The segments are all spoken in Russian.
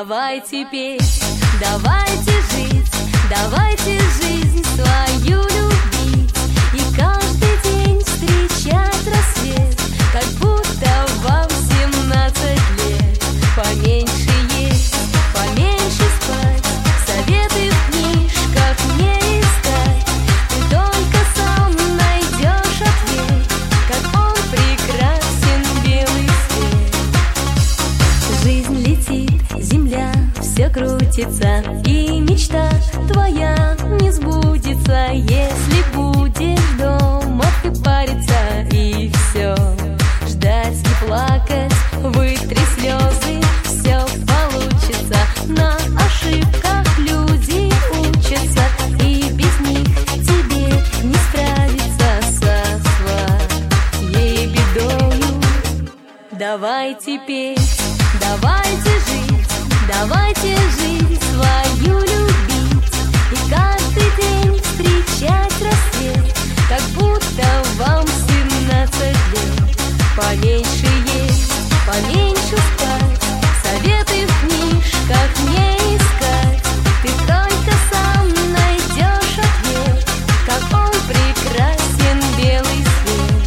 Давайте петь, давайте жить, давайте жизнь свою любить и каждый день встречать рассвет, как будто вам 17 лет. Поменьше есть, поменьше спать, советы в книжках не искать. Ты только сам найдешь ответ, как он прекрасен, белый свет. Жизнь летит, земля все крутится, и мечта твоя не сбудется, если будешь дома ты париться и все ждать и плакать, вытри слезы, все получится. На ошибках люди учатся, и без них тебе не справиться со своей бедою. Давайте петь, давайте жить, давайте жизнь свою любить и каждый день встречать рассвет, как будто вам 17 лет. Поменьше есть, поменьше спать, советы в книжках не искать. Ты только сам найдешь ответ, как он прекрасен, белый свет.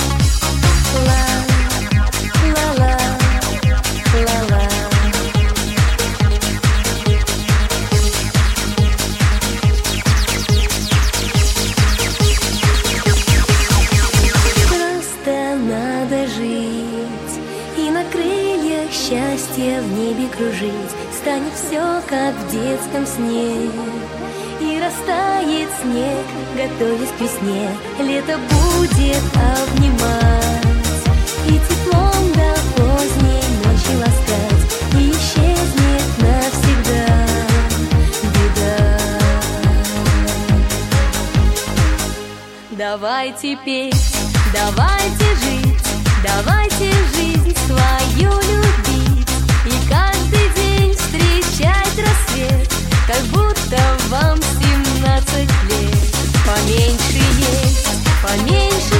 Ла-ла-ла, ла-ла. Просто надо жить и на крыльях счастья в небе кружить. Станет все, как в детском сне, и растает снег, готовясь к весне. Лето будет обнимать и теплом до поздней ночи ласкать, и исчезнет навсегда беда. Давайте петь, давайте жить, давайте жизнь свою любить и каждый день встречать рассвет, как будто вам 17 лет. Поменьше есть, поменьше